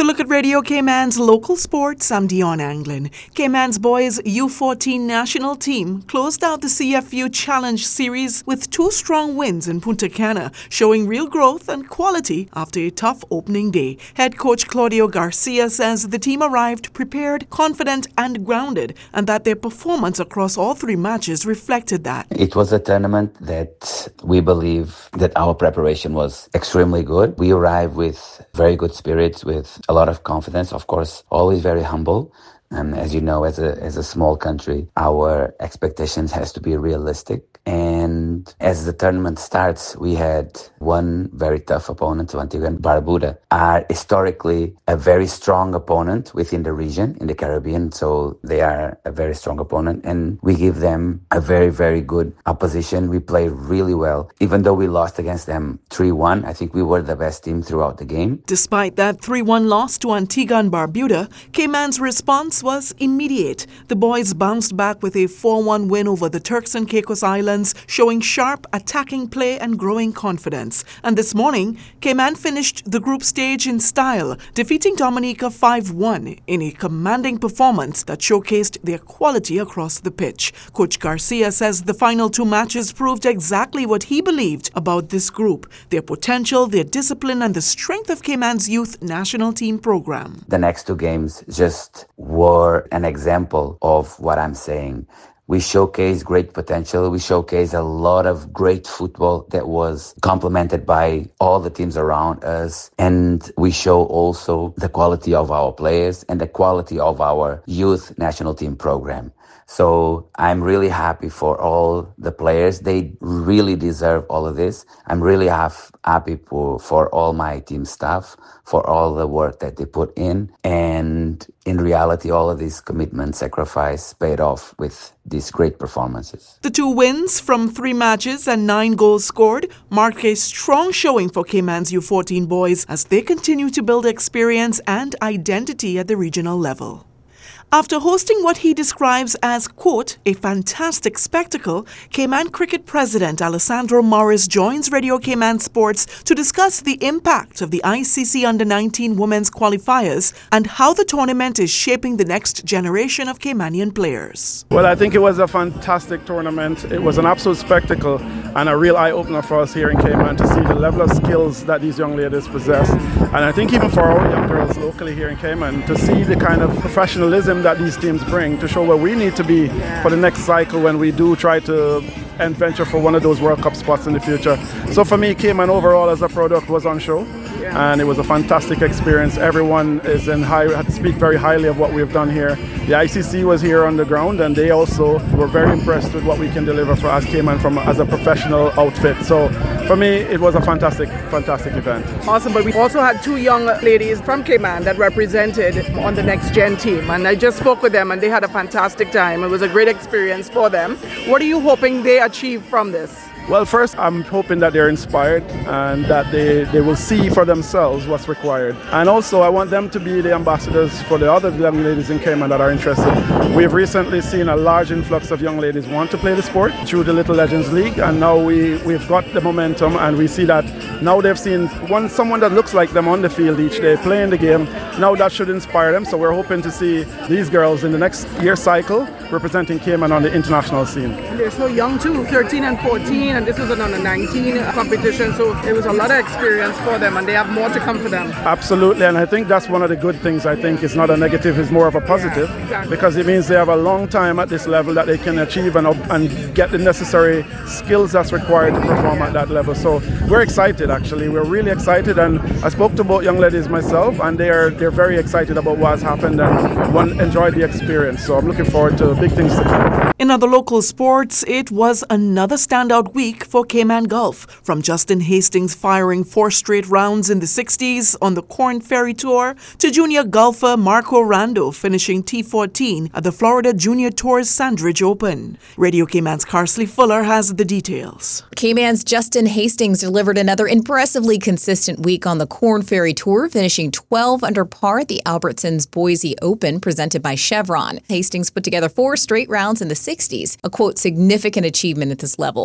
With a look at Radio Cayman's local sports, I'm Dion Anglin. Cayman's boys U14 national team closed out the CFU Challenge Series with 2 strong wins in Punta Cana, showing real growth and quality after a tough opening day. Head coach Claudio Garcia says the team arrived prepared, confident and grounded, and that their performance across all 3 matches reflected that. It was a tournament that we believe that our preparation was extremely good. We arrived with very good spirits, with a lot of confidence, of course, always very humble. As you know, as a small country, our expectations has to be realistic. And as the tournament starts, we had one very tough opponent, Antigua and Barbuda, are historically a very strong opponent within the region, in the Caribbean. So they are a very strong opponent, and we give them a very, very good opposition. We played really well. Even though we lost against them 3-1, I think we were the best team throughout the game. Despite that 3-1 loss to Antigua and Barbuda, Cayman's response was immediate. The boys bounced back with a 4-1 win over the Turks and Caicos Islands, showing sharp attacking play and growing confidence. And this morning, Cayman finished the group stage in style, defeating Dominica 5-1 in a commanding performance that showcased their quality across the pitch. Coach Garcia says the final 2 matches proved exactly what he believed about this group, their potential, their discipline, and the strength of Cayman's youth national team program. The next 2 games just were an example of what I'm saying. We showcased great potential. We showcased a lot of great football that was complemented by all the teams around us. And we show also the quality of our players and the quality of our youth national team program. So I'm really happy for all the players. They really deserve all of this. I'm really happy for all my team staff, for all the work that they put in. And in reality, all of this commitment, sacrifice paid off with these great performances. The 2 wins from 3 matches and 9 goals scored mark a strong showing for Cayman's U14 boys as they continue to build experience and identity at the regional level. After hosting what he describes as, quote, a fantastic spectacle, Cayman Cricket President Alessandro Morris joins Radio Cayman Sports to discuss the impact of the ICC Under-19 Women's Qualifiers and how the tournament is shaping the next generation of Caymanian players. Well, I think it was a fantastic tournament. It was an absolute spectacle and a real eye-opener for us here in Cayman to see the level of skills that these young ladies possess. And I think even for our young girls locally here in Cayman, to see the kind of professionalism that these teams bring to show where we need to be for the next cycle when we do try to venture for one of those World Cup spots in the future. So for me, Cayman overall as a product was on show. And it was a fantastic experience. Everyone is had to speak very highly of what we've done here. The ICC was here on the ground, and they also were very impressed with what we can deliver for us Cayman as a professional outfit. So for me, it was a fantastic event. Awesome, but we also had 2 young ladies from Cayman that represented on the Next Gen team, and I just spoke with them and they had a fantastic time. It was a great experience for them. What are you hoping they achieve from this? Well, first, I'm hoping that they're inspired and that they will see for themselves what's required. And also, I want them to be the ambassadors for the other young ladies in Cayman that are interested. We've recently seen a large influx of young ladies want to play the sport through the Little Legends League, and now we've got the momentum, and we see that now they've seen someone that looks like them on the field each day playing the game. Now that should inspire them, so we're hoping to see these girls in the next year cycle representing Cayman on the international scene. And they're so young too, 13 and 14. And this was an under-19 competition, so it was a lot of experience for them, and they have more to come for them. Absolutely, and I think that's one of the good things. I think it's not a negative, it's more of a positive, exactly. Because it means they have a long time at this level that they can achieve and get the necessary skills that's required to perform at that level. So we're excited, actually. We're really excited, and I spoke to both young ladies myself, and they're very excited about what has happened and enjoyed the experience. So I'm looking forward to big things to come. In other local sports, it was another standout week for Cayman Golf, from Justin Hastings firing 4 straight rounds in the 60s on the Corn Ferry Tour to junior golfer Marco Rando finishing T14 at the Florida Junior Tour's Sandridge Open. Radio Cayman's Carsley Fuller has the details. Cayman's Justin Hastings delivered another impressively consistent week on the Corn Ferry Tour, finishing 12 under par at the Albertsons Boise Open presented by Chevron. Hastings put together 4 straight rounds in the 60s, a quote significant achievement at this level.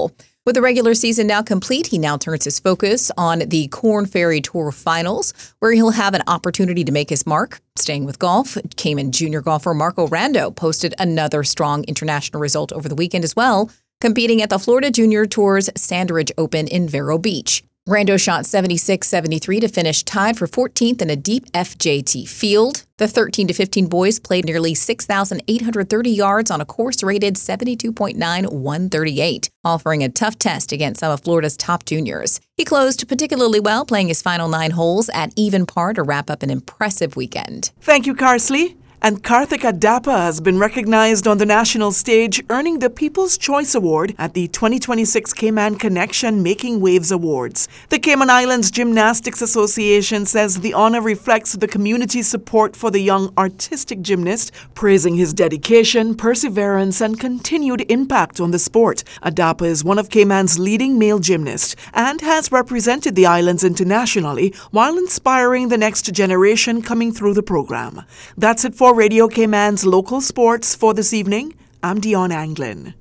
With the regular season now complete, he now turns his focus on the Korn Ferry Tour Finals, where he'll have an opportunity to make his mark. Staying with golf, Cayman junior golfer Marco Rando posted another strong international result over the weekend as well, competing at the Florida Junior Tour's Sandridge Open in Vero Beach. Rando shot 76-73 to finish tied for 14th in a deep FJT field. The 13-15 boys played nearly 6,830 yards on a course rated 72.9-138, offering a tough test against some of Florida's top juniors. He closed particularly well, playing his final 9 holes at even par to wrap up an impressive weekend. Thank you, Carsley. And Karthik Adapa has been recognized on the national stage, earning the People's Choice Award at the 2026 Cayman Connection Making Waves Awards. The Cayman Islands Gymnastics Association says the honor reflects the community's support for the young artistic gymnast, praising his dedication, perseverance, and continued impact on the sport. Adapa is one of Cayman's leading male gymnasts and has represented the islands internationally while inspiring the next generation coming through the program. That's it for Radio Cayman's local sports for this evening. I'm Dion Anglin.